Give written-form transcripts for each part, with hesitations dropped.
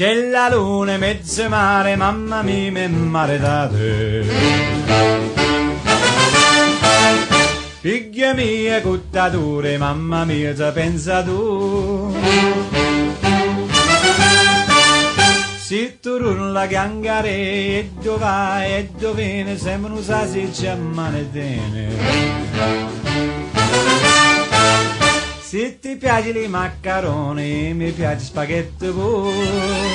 C'è la luna in mezzo mare, mamma mia, mi maredate. Figlia mia, cuttature, mamma mia, se pensa tu. Se tu non la gangare, e dove vai, e dove viene, sembra un sasiccio a manetene. Se ti piace i maccheroni, mi piace spaghetti pure.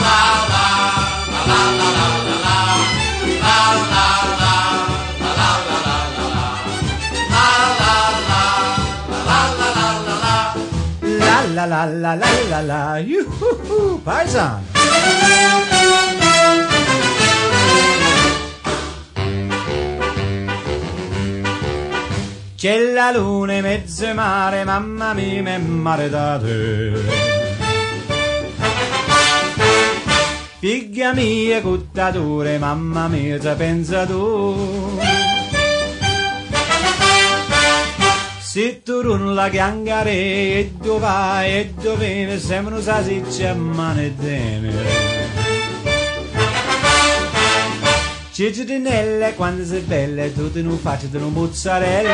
La la la la la la, yuhu, paesano. C'è la luna in mezzo mare, mamma mia, mi maredate. Figlia mia, cuttature, mamma mia, se pensa tu. Se tu non la chiangare, e dove vai, e dove viene, sembra un sasiccio a manetene. Ciccirinelle, quando sei belle, tutte non faccio di un mozzarella.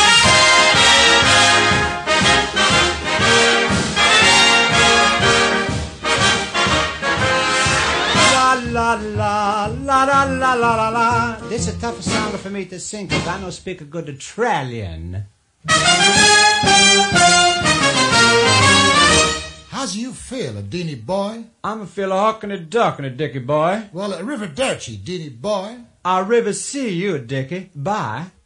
La la la la la la la la. This is a tough song for me to sing because I don't speak a good Australian. How's you feel, Deanie boy? I'm a feel a hawk and a duck and a Dickie boy. Well, arrivederci, Deanie boy. I'll river see you, Dickie. Bye.